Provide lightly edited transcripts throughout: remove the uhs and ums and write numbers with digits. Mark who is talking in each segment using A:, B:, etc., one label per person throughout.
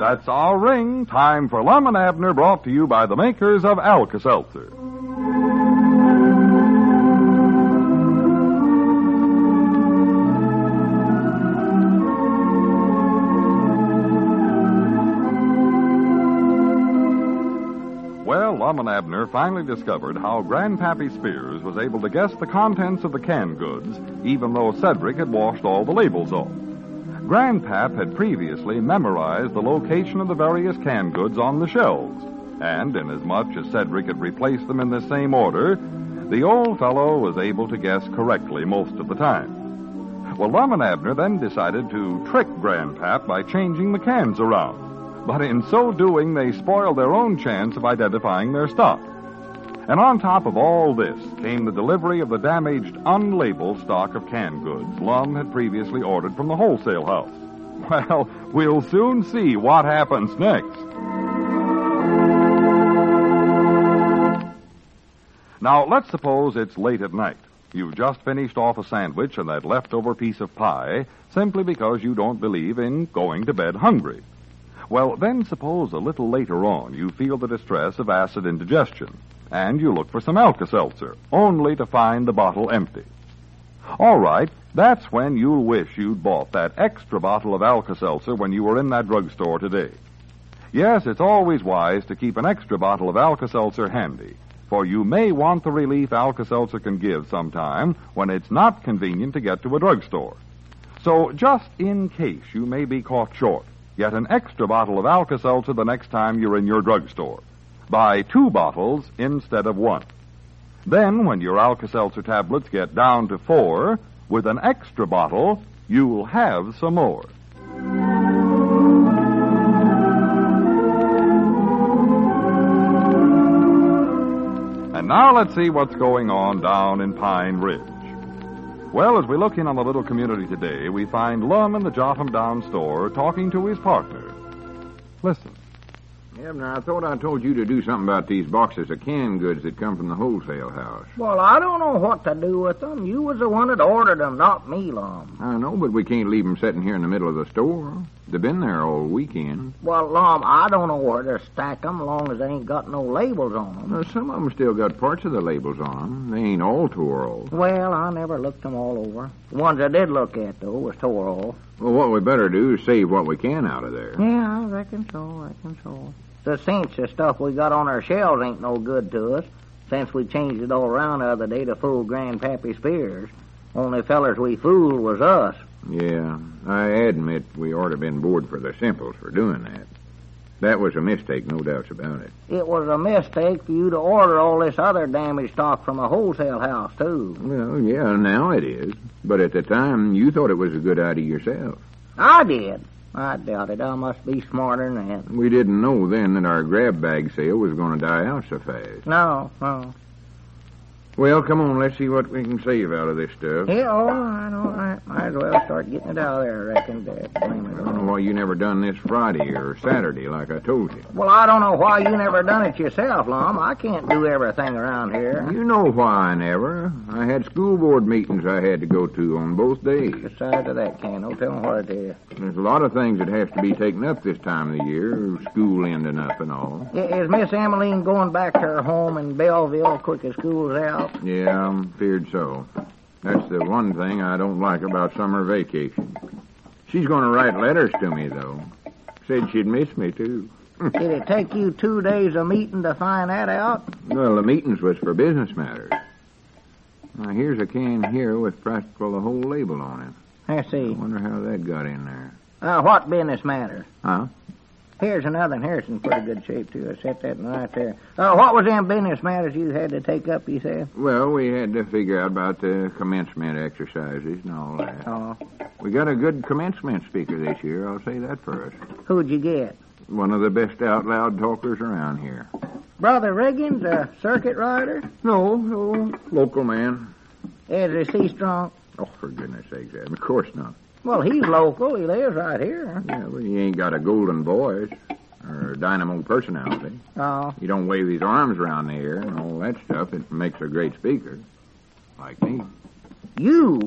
A: That's our ring. Time for Lum and Abner, brought to you by the makers of Alka-Seltzer. Well, Lum and Abner finally discovered how Grandpappy Spears was able to guess the contents of the canned goods, even though Cedric had washed all the labels off. Grandpap had previously memorized the location of the various canned goods on the shelves, and inasmuch as Cedric had replaced them in the same order, the old fellow was able to guess correctly most of the time. Well, Lum and Abner then decided to trick Grandpap by changing the cans around, but in so doing, they spoiled their own chance of identifying their stock. And on top of all this came the delivery of the damaged, unlabeled stock of canned goods Lum had previously ordered from the wholesale house. Well, we'll soon see what happens next. Now, let's suppose it's late at night. You've just finished off a sandwich and that leftover piece of pie simply because you don't believe in going to bed hungry. Well, then suppose a little later on you feel the distress of acid indigestion, and you look for some Alka-Seltzer, only to find the bottle empty. All right, that's when you'll wish you'd bought that extra bottle of Alka-Seltzer when you were in that drugstore today. Yes, it's always wise to keep an extra bottle of Alka-Seltzer handy, for you may want the relief Alka-Seltzer can give sometime when it's not convenient to get to a drugstore. So just in case you may be caught short, get an extra bottle of Alka-Seltzer the next time you're in your drugstore. Buy 2 bottles instead of 1. Then, when your Alka-Seltzer tablets get down to 4, with an extra bottle, you'll have some more. And now let's see what's going on down in Pine Ridge. Well, as we look in on the little community today, we find Lum in the Jotham Down store talking to his partner. Listen.
B: Abner, I thought I told you to do something about these boxes of canned goods that come from the wholesale house.
C: Well, I don't know what to do with them. You was the one that ordered them, not me, Lum.
B: I know, but we can't leave them sitting here in the middle of the store. They've been there all weekend.
C: Well, Lum, I don't know where to stack them, as long as they ain't got no labels on them.
B: Now, some of them still got parts of the labels on them. They ain't all tore off.
C: Well, I never looked them all over. The ones I did look at, though, was tore off.
B: Well, what we better do is save what we can out of there.
C: Yeah, I reckon so. The cinch of stuff we got on our shelves ain't no good to us, since we changed it all around the other day to fool Grandpappy Spears. Only fellers we fooled was us.
B: Yeah, I admit we ought to have been bored for the simples for doing that. That was a mistake, no doubts about it.
C: It was a mistake for you to order all this other damaged stock from a wholesale house, too.
B: Well, yeah, now it is. But at the time, you thought it was a good idea yourself.
C: I did. I doubt it. I must be smarter than that.
B: We didn't know then that our grab bag sale was going to die out so fast.
C: No.
B: Well, come on, let's see what we can save out of this stuff.
C: Yeah, all right. Might as well start getting it out of there, I reckon, Dad.
B: I don't know why you never done this Friday or Saturday like I told you.
C: Well, I don't know why you never done it yourself, Lum. I can't do everything around here.
B: You know why I never. I had school board meetings I had to go to on both days.
C: Besides of that, Ken, don't tell me what it is.
B: There's a lot of things that have to be taken up this time of the year, school ending up and all.
C: Is Miss Emmeline going back to her home in Belleville quick as school's out?
B: Yeah, I'm feared so. That's the one thing I don't like about summer vacation. She's going to write letters to me, though. Said she'd miss me, too.
C: Did it take you 2 days of meeting to find that out?
B: Well, the meetings was for business matters. Now, here's a can here with practical the whole label on it.
C: I see.
B: I wonder how that got in there.
C: What business matters?
B: Huh?
C: Here's another, and here's in pretty good shape, too. I set that in right there. What was them business matters you had to take up, you said?
B: Well, we had to figure out about the commencement exercises and all that.
C: Oh.
B: We got a good commencement speaker this year, I'll say that first.
C: Who'd you get?
B: One of the best out loud talkers around here.
C: Brother Riggins, a circuit rider?
B: No, local man.
C: Is he strong?
B: Oh, for goodness sakes, Adam, of course not.
C: Well, he's local. He lives right here.
B: Yeah, but he ain't got a golden voice or a dynamo personality.
C: Oh.
B: He don't wave his arms around the air and all that stuff. It makes a great speaker. Like me.
C: You?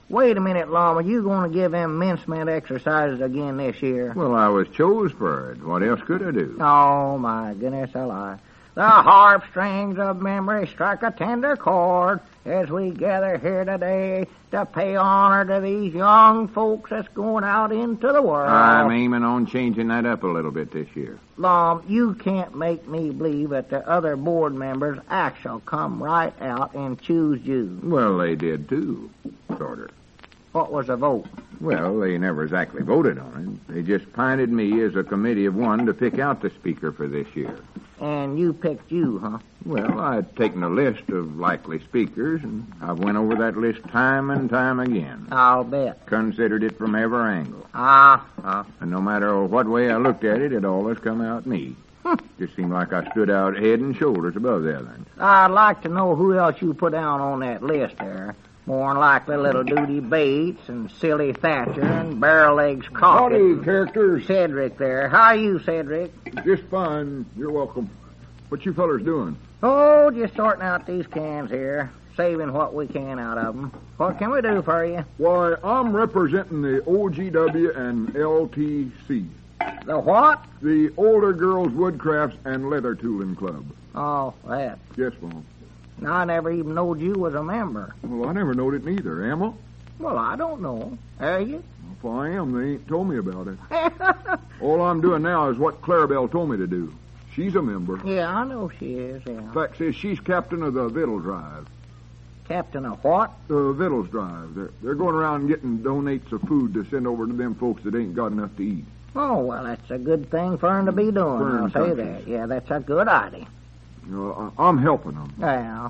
C: Wait a minute, Lum. Are you going to give them mincemeat exercises again this year?
B: Well, I was chose for it. What else could I do?
C: Oh, my goodness alive. The harp strings of memory strike a tender chord as we gather here today to pay honor to these young folks that's going out into the world.
B: I'm aiming on changing that up a little bit this year.
C: Lum, you can't make me believe that the other board members actually come right out and choose you.
B: Well, they did, too, sort of.
C: What was the vote?
B: Well, they never exactly voted on it. They just appointed me as a committee of one to pick out the speaker for this year.
C: And you picked you, huh?
B: Well, I'd taken a list of likely speakers, and I've went over that list time and time again.
C: I'll bet.
B: Considered it from every angle. And no matter what way I looked at it, it always come out me. Just seemed like I stood out head and shoulders above the others.
C: I'd like to know who else you put down on that list there. More'n likely little Duty Bates and Silly Thatcher and Barrel Legs Crockett.
D: Howdy, characters.
C: Cedric there. How are you, Cedric?
D: Just fine. You're welcome. What you fellers doing?
C: Oh, just sorting out these cans here. Saving what we can out of them. What can we do for you?
D: Why, I'm representing the OGW and LTC.
C: The what?
D: The Older Girls Woodcrafts and Leather Tooling Club.
C: Oh, that.
D: Yes, Mom.
C: I never even knowed you was a member.
D: Well, I never knowed it neither. Am I?
C: Well, I don't know. Are you?
D: If I am, they ain't told me about it. All I'm doing now is what Clarabelle told me to do. She's a member.
C: Yeah, I know she is, yeah.
D: Fact says she's captain of the Vittles Drive.
C: Captain of what?
D: The Vittles Drive. They're going around getting donates of food to send over to them folks that ain't got enough to eat.
C: Oh, well, that's a good thing for 'em to be doing, I'll say that. Yeah, that's a good idea.
D: I'm helping them.
C: Yeah.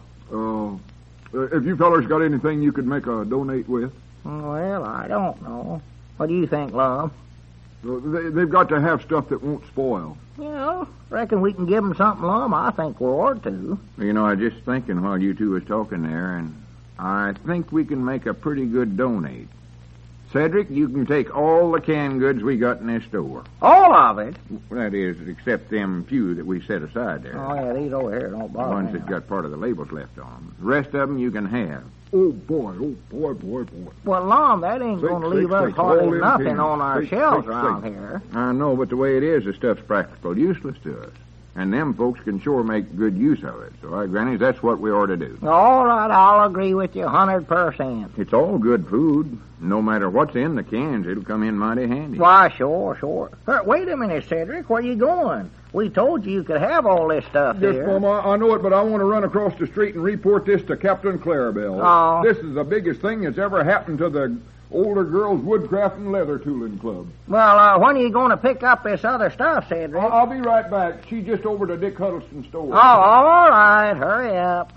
D: If you fellers got anything you could make a donate with?
C: Well, I don't know. What do you think, Lum?
D: They've got to have stuff that won't spoil.
C: Reckon we can give 'em something, Lum. I think we ought to.
B: You know, I was just thinking while you two was talking there, and I think we can make a pretty good donate. Cedric, you can take all the canned goods we got in this store.
C: All of it?
B: That is, except them few that we set aside there.
C: Oh, yeah, these over here don't
B: The
C: bother
B: ones
C: me.
B: that got part of the labels left on them. The rest of them you can have.
D: Oh, boy.
C: Well, Lum, that ain't going to leave us hardly
D: All in
C: nothing
D: cans.
C: on our
D: Take,
C: shelves
D: take,
C: around
D: take.
C: here.
B: I know, but the way it is, the stuff's practical useless to us. And them folks can sure make good use of it. So, Granny, that's what we ought to do.
C: All right, I'll agree with you 100%.
B: It's all good food. No matter what's in the cans, it'll come in mighty handy.
C: Why, sure. Wait a minute, Cedric. Where you going? We told you could have all this stuff
D: Yes,
C: here.
D: Mom, I know it, but I want to run across the street and report this to Captain Clarabelle.
C: Oh.
D: This is the biggest thing that's ever happened to the Older Girls Woodcraft and Leather Tooling Club.
C: Well, when are you going to pick up this other stuff, Cedric?
D: I'll be right back. She's just over to Dick Huddleston's store.
C: Oh, all right. Hurry up.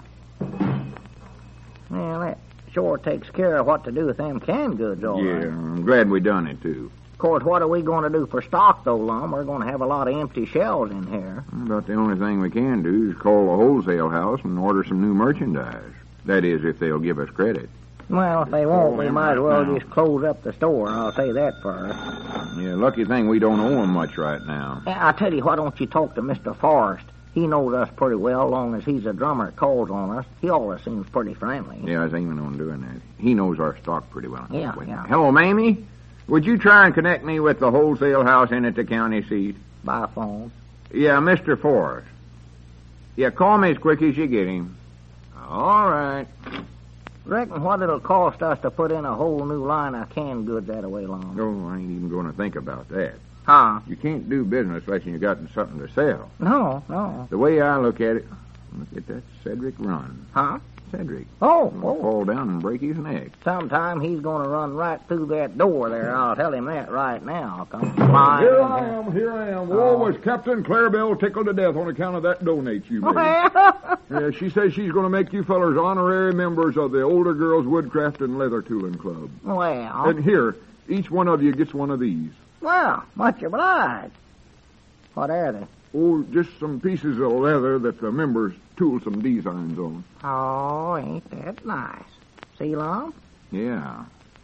C: Well, that sure takes care of what to do with them canned goods, all
B: Yeah,
C: right.
B: I'm glad we done it, too.
C: Of course, what are we going to do for stock, though, Lum? We're going to have a lot of empty shelves in here.
B: About the only thing we can do is call the wholesale house and order some new merchandise. That is, if they'll give us credit.
C: Well, if they won't, we
B: them
C: might as
B: right
C: well
B: now.
C: just close up the store. I'll say that first.
B: Yeah, lucky thing we don't owe them much right now.
C: I tell you, why don't you talk to Mr. Forrest? He knows us pretty well, long as he's a drummer that calls on us. He always seems pretty friendly.
B: Yeah, I was aiming on doing that. He knows our stock pretty well.
C: Yeah,
B: Wait a
C: yeah.
B: minute. Hello, Mamie? Would you try and connect me with the wholesale house in at the county seat?
C: By phone.
B: Yeah, Mr. Forrest. Yeah, call me as quick as you get him. All right.
C: Reckon what it'll cost us to put in a whole new line of canned goods that way long.
B: Oh, I ain't even going to think about that.
C: Huh?
B: You can't do business unless you got something to sell.
C: No.
B: The way I look at it, look at that Cedric run.
C: Huh?
B: Cedric.
C: Oh.
B: Fall down and break his neck.
C: Sometime he's going to run right through that door there. I'll tell him that right now. Come flying.
D: Here I am. Oh, was Captain Clarabelle tickled to death on account of that donate you made. Yeah, she says she's going to make you fellers honorary members of the Older Girls Woodcraft and Leather Tooling Club.
C: Well,
D: And here, each one of you gets one of these.
C: much obliged. What are they?
D: Oh, just some pieces of leather that the members tool some designs on.
C: Oh, ain't that nice. See, Lum?
B: Yeah.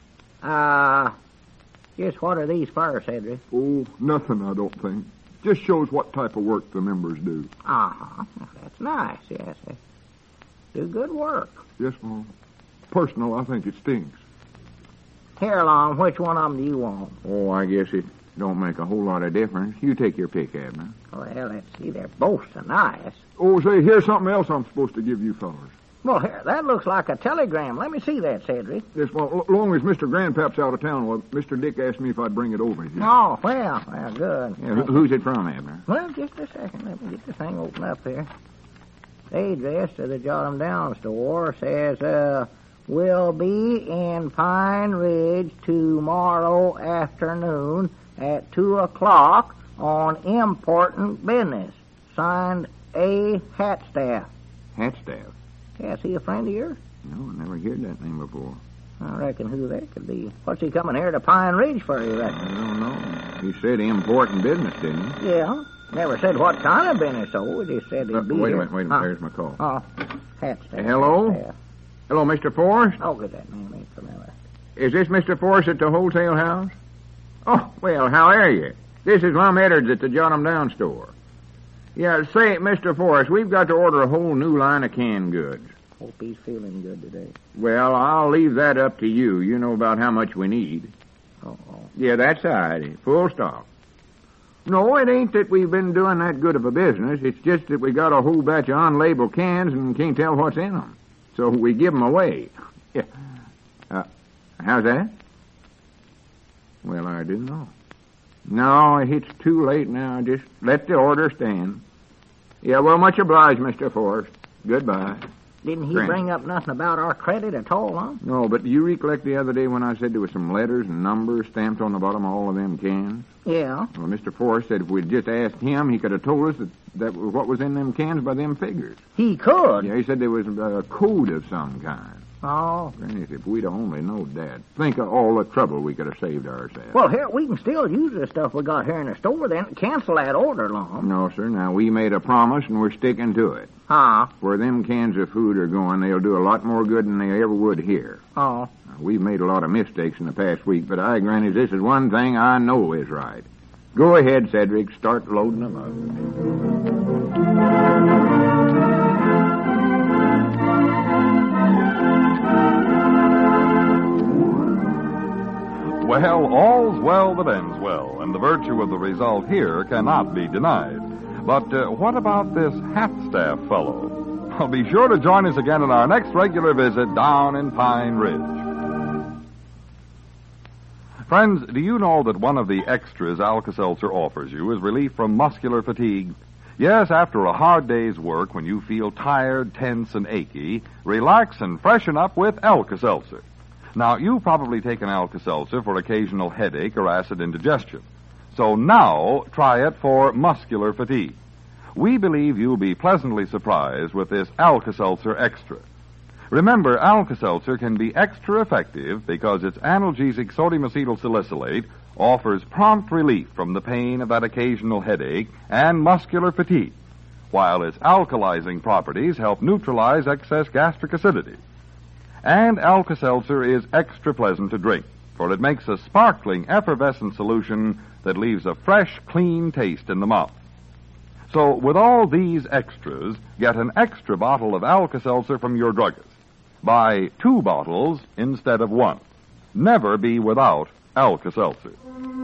C: Just what are these for, Cedric?
D: Oh, nothing, I don't think. Just shows what type of work the members do.
C: Uh-huh. That's nice, yes. They do good work.
D: Yes, Mom. Personal, I think it stinks.
C: Here, Lon, which one of them do you want?
B: Oh, I guess it don't make a whole lot of difference. You take your pick, Abner.
C: Well, let's see. They're both so nice.
D: Oh, say, here's something else I'm supposed to give you fellers.
C: Well, here, that looks like a telegram. Let me see that, Cedric.
D: Yes, well, long as Mr. Grandpap's out of town, well, Mr. Dick asked me if I'd bring it over here.
C: Oh, well, good.
B: Yeah, who's it from, Abner?
C: Well, just a second. Let me get the thing open up here. The address to the Jot 'em Down store says, will be in Pine Ridge tomorrow afternoon at 2 o'clock on important business. Signed, A. Hatstaff.
B: Hatstaff?
C: Yeah, is he a friend of yours?
B: No, I never heard that name before.
C: I reckon who that could be. What's he coming here to Pine Ridge for, you reckon?
B: I don't know. He said important business, didn't he?
C: Yeah. Never said what kind of business, though. He just said he'd be
B: wait
C: here.
B: a minute. There's my call.
C: Oh, Hatstaff.
B: Hello?
C: Hatstaff.
B: Hello, Mr. Forrest?
C: Oh, good, that name ain't familiar.
B: Is this Mr. Forrest at the wholesale house? Oh, well, how are you? This is Lum Edwards at the Jot 'em Down store. Yeah, say, Mr. Forrest, we've got to order a whole new line of canned goods.
C: Hope he's feeling good today.
B: Well, I'll leave that up to you. You know about how much we need.
C: Oh.
B: Yeah, that's all right. Full stop. No, it ain't that we've been doing that good of a business. It's just that we got a whole batch of unlabeled cans and can't tell what's in them. So we give them away. Yeah. How's that? Well, I didn't know. No, it's too late now. Just let the order stand. Yeah, well, much obliged, Mr. Forrest. Goodbye.
C: Didn't he
B: Grant.
C: bring up nothing about our credit at all, huh?
B: No, but do you recollect the other day when I said there was some letters and numbers stamped on the bottom of all of them cans?
C: Yeah.
B: Well, Mr. Forrest said if we'd just asked him, he could have told us that what was in them cans by them figures.
C: He could?
B: Yeah, he said there was a code of some kind.
C: Oh.
B: Granny, if we'd only known that. Think of all the trouble we could have saved ourselves.
C: Well, here, we can still use the stuff we got here in the store, then. Cancel that order, Lon.
B: No, sir. Now, we made a promise, and we're sticking to it.
C: Huh?
B: Where them cans of food are going, they'll do a lot more good than they ever would here.
C: Oh.
B: Now, we've made a lot of mistakes in the past week, but Granny, this is one thing I know is right. Go ahead, Cedric. Start loading them up.
A: Well, all's well that ends well, and the virtue of the result here cannot be denied. But what about this Hatstaff fellow? Well, be sure to join us again in our next regular visit down in Pine Ridge. Friends, do you know that one of the extras Alka-Seltzer offers you is relief from muscular fatigue? Yes, after a hard day's work, when you feel tired, tense, and achy, relax and freshen up with Alka-Seltzer. Now, you've probably taken Alka-Seltzer for occasional headache or acid indigestion. So now, try it for muscular fatigue. We believe you'll be pleasantly surprised with this Alka-Seltzer Extra. Remember, Alka-Seltzer can be extra effective because its analgesic sodium acetyl salicylate offers prompt relief from the pain of that occasional headache and muscular fatigue, while its alkalizing properties help neutralize excess gastric acidity. And Alka-Seltzer is extra pleasant to drink, for it makes a sparkling, effervescent solution that leaves a fresh, clean taste in the mouth. So, with all these extras, get an extra bottle of Alka-Seltzer from your druggist. Buy 2 bottles instead of 1. Never be without Alka-Seltzer.